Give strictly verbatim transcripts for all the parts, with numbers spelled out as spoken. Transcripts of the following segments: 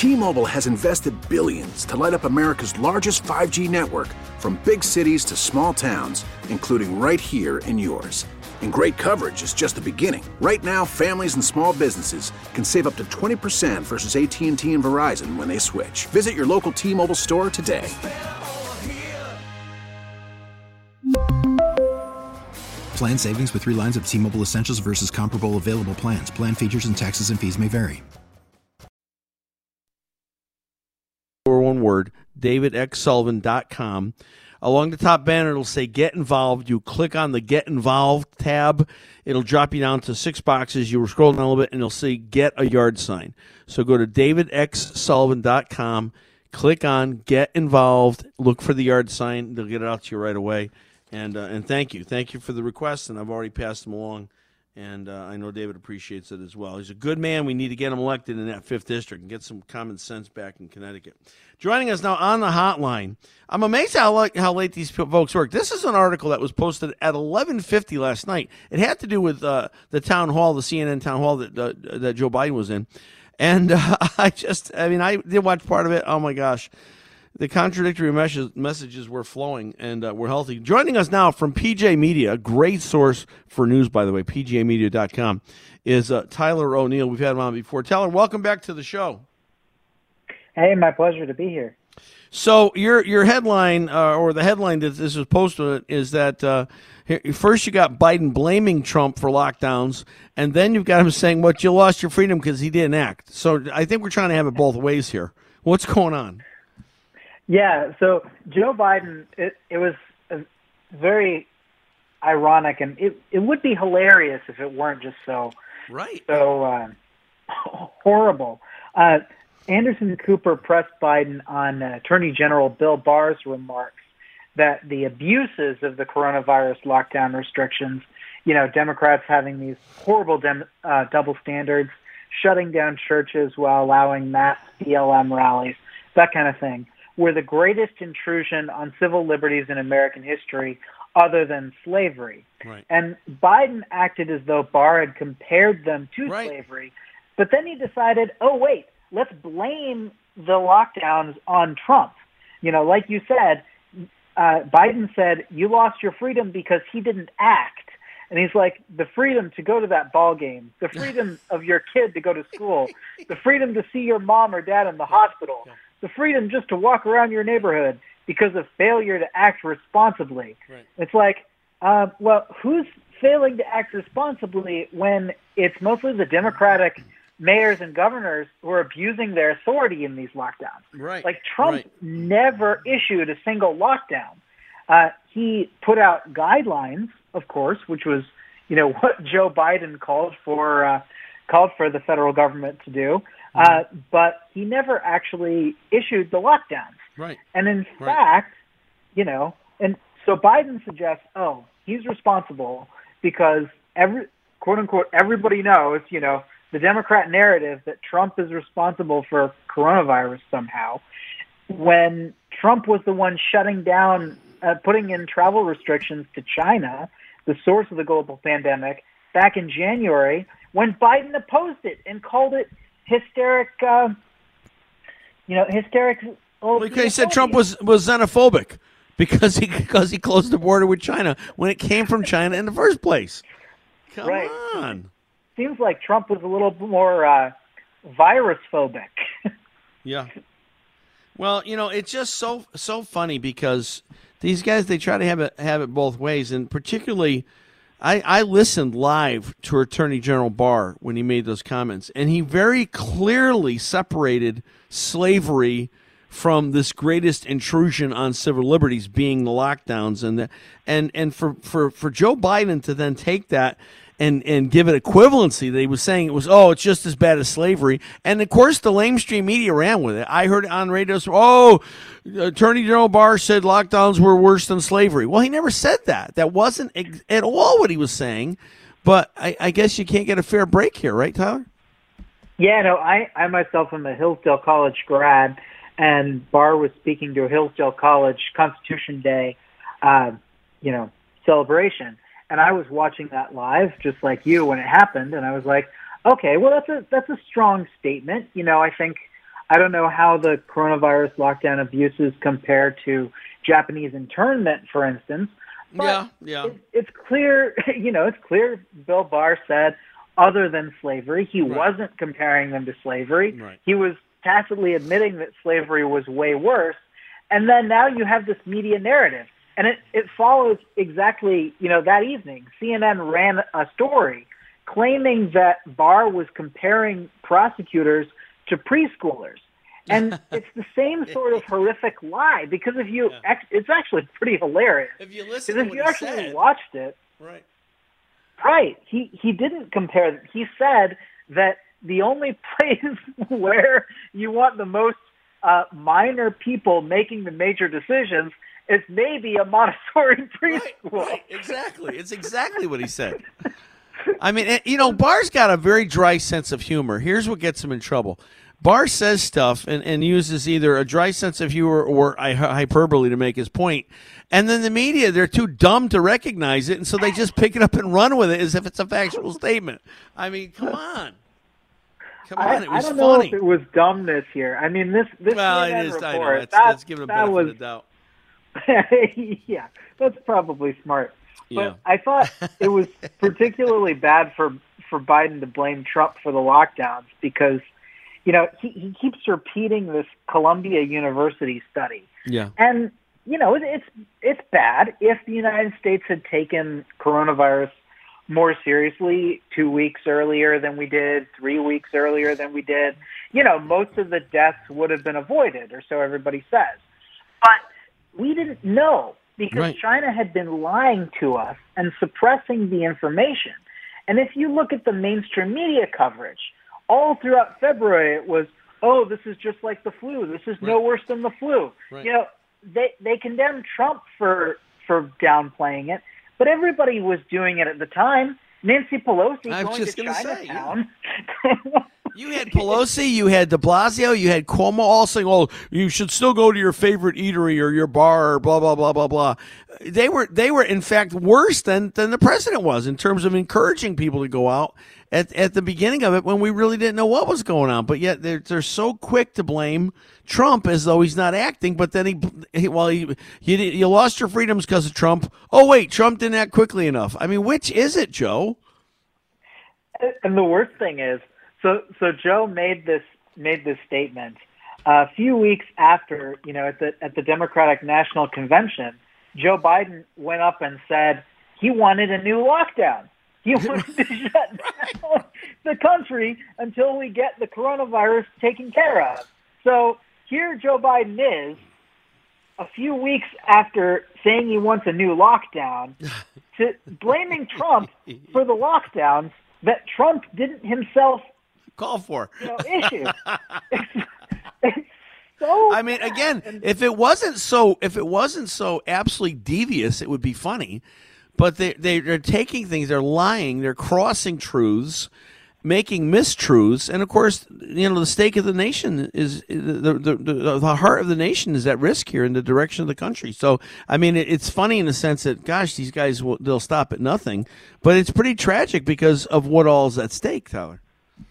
T-Mobile has invested billions to light up America's largest five G network, from big cities to small towns, including right here in yours. And great coverage is just the beginning. Right now, families and small businesses can save up to twenty percent versus A T and T and Verizon when they switch. Visit your local T-Mobile store today. Plan savings with three lines of T-Mobile Essentials versus comparable available plans. Plan features and taxes and fees may vary. Or one word, david x sullivan dot com. Along the top banner, it'll say Get Involved. You click on the Get Involved tab. It'll drop you down to six boxes. You'll scroll down a little bit, and you'll say Get a Yard Sign. So go to david x sullivan dot com, click on Get Involved, look for the yard sign. They'll get it out to you right away. And uh, and thank you. Thank you for the request, and I've already passed them along. And uh, I know David appreciates it as well. He's a good man. We need to get him elected in that fifth district and get some common sense back in Connecticut. Joining us now on the hotline, I'm amazed how late, how late these folks work. This is an article that was posted at eleven fifty last night. It had to do with uh, the town hall, the C N N town hall that uh, that Joe Biden was in. And uh, I just, I mean, I did watch part of it. Oh, my gosh. The contradictory mes- messages were flowing and uh, were healthy. Joining us now from P J Media, a great source for news, by the way, p j media dot com, is uh, Tyler O'Neill. We've had him on before. Tyler, welcome back to the show. Hey, my pleasure to be here. So your your headline, uh, or the headline that this was posted, is that uh, here, first you got Biden blaming Trump for lockdowns, and then you've got him saying, "What, you lost your freedom because he didn't act." So I think we're trying to have it both ways here. What's going on? Yeah, so Joe Biden, it, it was a very ironic, and it, it would be hilarious if it weren't just so right. so uh, horrible. Uh, Anderson Cooper pressed Biden on uh, Attorney General Bill Barr's remarks that the abuses of the coronavirus lockdown restrictions, you know, Democrats having these horrible dem- uh, double standards, shutting down churches while allowing mass B L M rallies, that kind of thing, were the greatest intrusion on civil liberties in American history other than slavery. Right. And Biden acted as though Barr had compared them to right. slavery, but then he decided, oh, wait, let's blame the lockdowns on Trump. You know, like you said, uh, Biden said, you lost your freedom because he didn't act. And he's like, the freedom to go to that ball game, the freedom of your kid to go to school, the freedom to see your mom or dad in the hospital, yeah. the freedom just to walk around your neighborhood because of failure to act responsibly. Right. It's like, uh, well, who's failing to act responsibly when it's mostly the Democratic mayors and governors who are abusing their authority in these lockdowns? Right. Like Trump right. never issued a single lockdown. Uh, he put out guidelines, of course, which was, you know, what Joe Biden called for uh, called for the federal government to do. Uh, but he never actually issued the lockdowns. Right. And in right. fact, you know, and so Biden suggests, oh, he's responsible because every, quote unquote, everybody knows, you know, the Democrat narrative that Trump is responsible for coronavirus somehow, when Trump was the one shutting down, uh, putting in travel restrictions to China, the source of the global pandemic, back in January, when Biden opposed it and called it hysteric, uh, you know, hysteric. Well, because he said Trump was, was xenophobic because he because he closed the border with China when it came from China in the first place. Come right. on. Seems like Trump was a little more uh, virus phobic. Yeah. Well, you know, it's just so so funny because these guys, they try to have it have it both ways, and particularly. I, I listened live to Attorney General Barr when he made those comments, and he very clearly separated slavery from this greatest intrusion on civil liberties being the lockdowns. And the, and and for, for, for Joe Biden to then take that and, and give it equivalency, that he was saying it was, oh, it's just as bad as slavery. And, of course, the lamestream media ran with it. I heard it on radio, oh, Attorney General Barr said lockdowns were worse than slavery. Well, he never said that. That wasn't ex- at all what he was saying. But I, I guess you can't get a fair break here, right, Tyler? Yeah, no, I, I myself am a Hillsdale College grad, and Barr was speaking to a Hillsdale College Constitution Day, uh, you know, celebration. And I was watching that live, just like you, when it happened, and I was like, okay, well, that's a that's a strong statement. You know, I think I don't know how the coronavirus lockdown abuses compare to Japanese internment, for instance. But yeah, yeah. It, it's clear, you know, it's clear Bill Barr said other than slavery. He right. wasn't comparing them to slavery. Right. He was tacitly admitting that slavery was way worse. And then now you have this media narrative. And it, it follows exactly, you know, that evening, C N N ran a story claiming that Barr was comparing prosecutors to preschoolers. And it's the same sort of horrific lie, because if you, yeah. it's actually pretty hilarious. If you listen to if what you he actually said, watched it, right? Right. He he didn't compare them. He said that the only place where you want the most uh, minor people making the major decisions is maybe a Montessori preschool. Right, right. Exactly. It's exactly what he said. I mean, you know, Barr's got a very dry sense of humor. Here's what gets him in trouble. Barr says stuff and, and uses either a dry sense of humor or hyperbole to make his point. And then the media, they're too dumb to recognize it, and so they just pick it up and run with it as if it's a factual statement. I mean, come on. Come on, I, it was I don't funny. know if it was dumbness here. I mean, this, this well, C N N it is, report, I know. That's, that, that's giving a that benefit was, of the doubt. yeah, that's probably smart. But Yeah. I thought it was particularly bad for, for Biden to blame Trump for the lockdowns because, you know, he, he keeps repeating this Columbia University study. Yeah. And, you know, it, it's it's bad. If the United States had taken coronavirus more seriously two weeks earlier than we did, three weeks earlier than we did, you know, most of the deaths would have been avoided, or so everybody says. But we didn't know because right. China had been lying to us and suppressing the information. And if you look at the mainstream media coverage, all throughout February, it was, oh, this is just like the flu. This is right. no worse than the flu. Right. You know, they they condemned Trump for for downplaying it, but everybody was doing it at the time. Nancy Pelosi I was going just to gonna Chinatown. Say, yeah. You had Pelosi, you had de Blasio, you had Cuomo all saying, oh, you should still go to your favorite eatery or your bar or blah, blah, blah, blah, blah. They were, they were in fact, worse than, than the president was in terms of encouraging people to go out at, at the beginning of it when we really didn't know what was going on. But yet they're, they're so quick to blame Trump as though he's not acting. But then he, he well, he, you, you lost your freedoms because of Trump. Oh, wait, Trump didn't act quickly enough. I mean, which is it, Joe? And the worst thing is, So, so Joe made this made this statement uh, a few weeks after, you know, at the at the Democratic National Convention. Joe Biden went up and said he wanted a new lockdown. He wanted to shut down the country until we get the coronavirus taken care of. So here Joe Biden is, a few weeks after saying he wants a new lockdown, to blaming Trump for the lockdowns that Trump didn't himself call for. You know, issue. it's, it's so I mean, again, if it wasn't so, if it wasn't so absolutely devious, it would be funny. But they, they they're taking things, they're lying, they're crossing truths, making mistruths, and of course, you know, the stake of the nation is the the the, the heart of the nation is at risk here in the direction of the country. So, I mean, it, it's funny in the sense that, gosh, these guys will they'll stop at nothing, but it's pretty tragic because of what all's at stake, Tyler.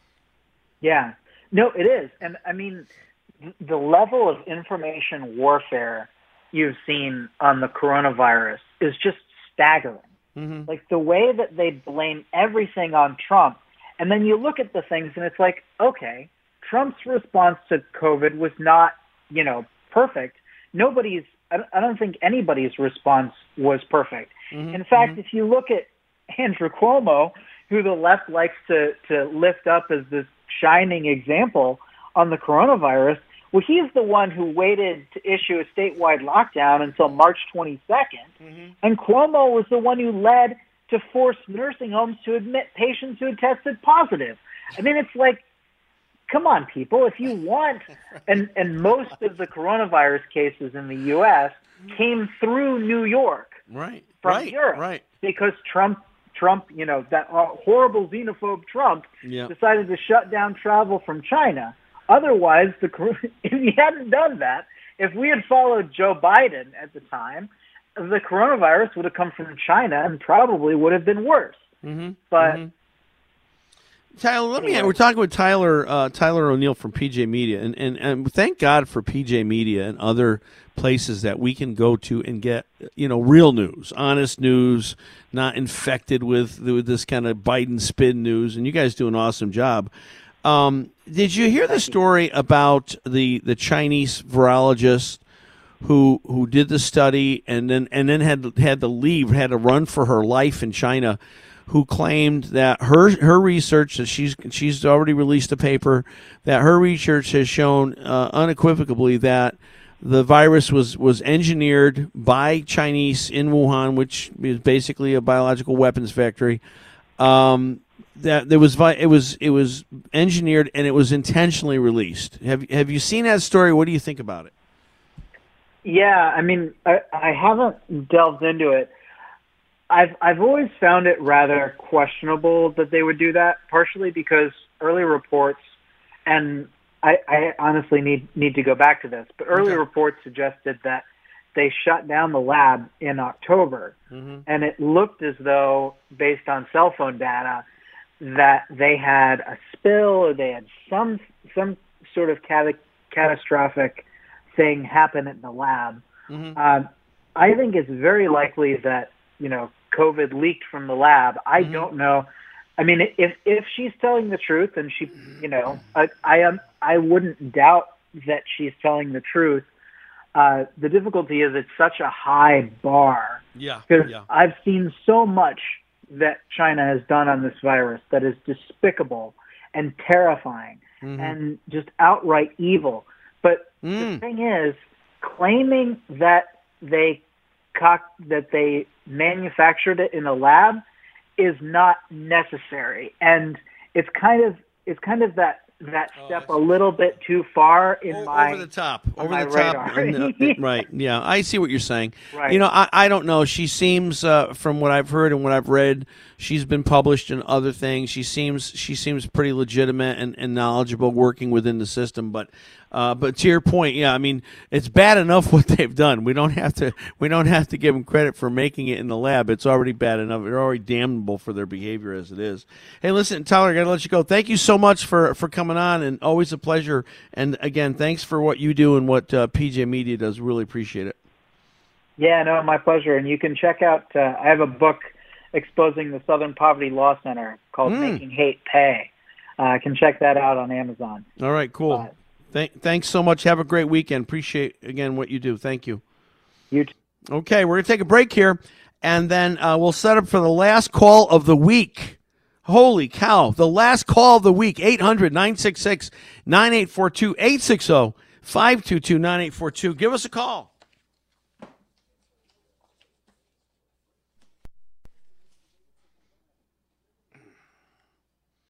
Yeah, no, it is. And I mean, the level of information warfare you've seen on the coronavirus is just staggering. Mm-hmm. Like the way that they blame everything on Trump. And then you look at the things and it's like, okay, Trump's response to COVID was not, you know, perfect. Nobody's, I don't think anybody's response was perfect. Mm-hmm. In fact, mm-hmm. if you look at Andrew Cuomo, who the left likes to, to lift up as this shining example on the coronavirus, well, he's the one who waited to issue a statewide lockdown until March twenty-second, mm-hmm. and Cuomo was the one who led to force nursing homes to admit patients who had tested positive. I mean, it's like, come on, people, if you want, and, and most of the coronavirus cases in the U S came through New York, right, from right, Europe, right, because Trump Trump, you know, that horrible xenophobe Trump yeah. decided to shut down travel from China. Otherwise, the if he hadn't done that, if we had followed Joe Biden at the time, the coronavirus would have come from China and probably would have been worse. Mm-hmm. But mm-hmm. Tyler, let me. Anyway. We're talking with Tyler uh, Tyler O'Neill from P J Media, and, and and thank God for P J Media and other places that we can go to and get, you know, real news, honest news, not infected with, with this kind of Biden spin news. And you guys do an awesome job. Um, did you hear the story about the the Chinese virologist who who did the study and then and then had had to leave, had to run for her life in China, who claimed that her her research, that she's she's already released a paper, that her research has shown uh, unequivocally that the virus was, was engineered by Chinese in Wuhan, which is basically a biological weapons factory. Um, that there was it was it was engineered and it was intentionally released. Have have you seen that story? What do you think about it? Yeah, I mean, I, I haven't delved into it. I've I've always found it rather questionable that they would do that, partially because early reports, and I, I honestly need need to go back to this, but early Okay. reports suggested that they shut down the lab in October, Mm-hmm. and it looked as though, based on cell phone data, that they had a spill or they had some some sort of cata- catastrophic thing happen in the lab. Mm-hmm. Um, I think it's very likely that, you know, COVID leaked from the lab. I Mm-hmm. don't know. I mean, if if she's telling the truth, and she, you know, I I, um, I wouldn't doubt that she's telling the truth. Uh, the difficulty is it's such a high bar, Yeah, because yeah. I've seen so much that China has done on this virus that is despicable and terrifying Mm-hmm. and just outright evil. But the Mm. thing is, claiming that they cock- that they manufactured it in a lab is not necessary, and it's kind of it's kind of that that Oh, step it's- a little bit too far in O- my over the top, on over my the top. radar. and, uh, right? Yeah, I see what you're saying. Right. You know, I, I don't know. She seems, uh, from what I've heard and what I've read, she's been published in other things. She seems she seems pretty legitimate and, and knowledgeable, working within the system. But uh, but to your point, yeah, I mean, it's bad enough what they've done. We don't have to we don't have to give them credit for making it in the lab. It's already bad enough. They're already damnable for their behavior as it is. Hey, listen, Tyler, I got to let you go. Thank you so much for for coming on, and always a pleasure. And again, thanks for what you do and what uh, P J Media does. Really appreciate it. Yeah, no, my pleasure. And you can check out. Uh, I have a book exposing the Southern Poverty Law Center called Mm. "Making Hate Pay." I uh, can check that out on Amazon. All right, cool. Uh, Thank, thanks so much. Have a great weekend. Appreciate, again, what you do. Thank you. You too. Okay, we're going to take a break here, and then uh, we'll set up for the last call of the week. Holy cow. The last call of the week, eight hundred, nine six six, nine eight four two, eight six zero, five two two, nine eight four two. Give us a call.